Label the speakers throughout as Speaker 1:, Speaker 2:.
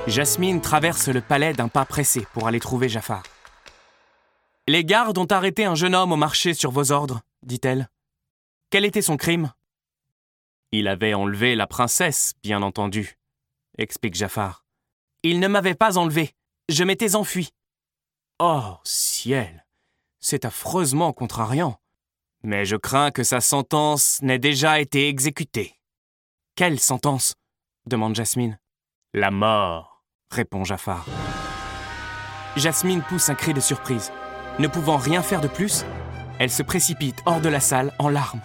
Speaker 1: Jasmine traverse le palais d'un pas pressé pour aller trouver Jafar. « Les gardes ont arrêté un jeune homme au marché sur vos ordres, dit-elle. Quel était son crime ? » « Il avait enlevé la princesse, bien entendu, explique Jafar. « Il ne m'avait pas enlevé, je m'étais enfui. » Oh, ciel, c'est affreusement contrariant. Mais je crains que sa sentence n'ait déjà été exécutée. « Quelle sentence ? Demande Jasmine. « La mort, répond Jafar. Jasmine pousse un cri de surprise. Ne pouvant rien faire de plus, elle se précipite hors de la salle en larmes.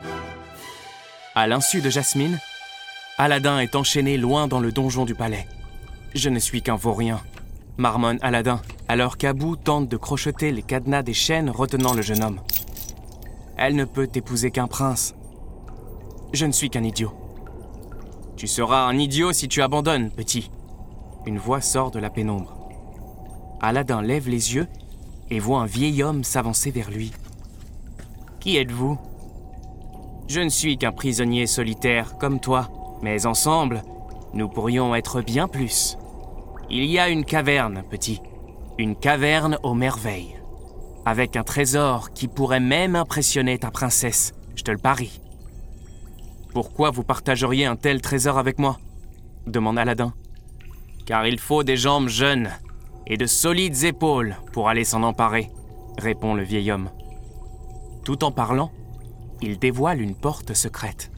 Speaker 1: À l'insu de Jasmine, Aladin est enchaîné loin dans le donjon du palais. « Je ne suis qu'un vaurien », marmonne Aladin, alors qu'Abou tente de crocheter les cadenas des chaînes retenant le jeune homme. « Elle ne peut épouser qu'un prince. Je ne suis qu'un idiot. »« Tu seras un idiot si tu abandonnes, petit. » Une voix sort de la pénombre. Aladin lève les yeux et voit un vieil homme s'avancer vers lui. « Qui êtes-vous ? » « Je ne suis qu'un prisonnier solitaire comme toi, mais ensemble, nous pourrions être bien plus. Il y a une caverne, petit. Une caverne aux merveilles. Avec un trésor qui pourrait même impressionner ta princesse, je te le parie. »« Pourquoi vous partageriez un tel trésor avec moi ?» demande Aladin. « Car il faut des jambes jeunes et de solides épaules pour aller s'en emparer, » répond le vieil homme. Tout en parlant, il dévoile une porte secrète.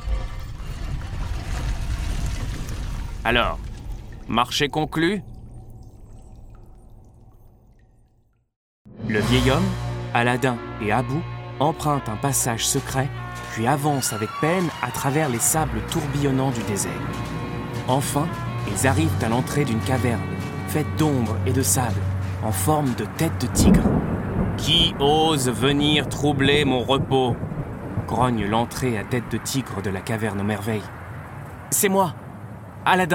Speaker 1: « Alors, marché conclu ?» Le vieil homme, Aladin et Abou empruntent un passage secret, puis avancent avec peine à travers les sables tourbillonnants du désert. Enfin, ils arrivent à l'entrée d'une caverne, faite d'ombre et de sable, en forme de tête de tigre. « Qui ose venir troubler mon repos ?» grogne l'entrée à tête de tigre de la caverne aux merveilles. « C'est moi, Aladin !»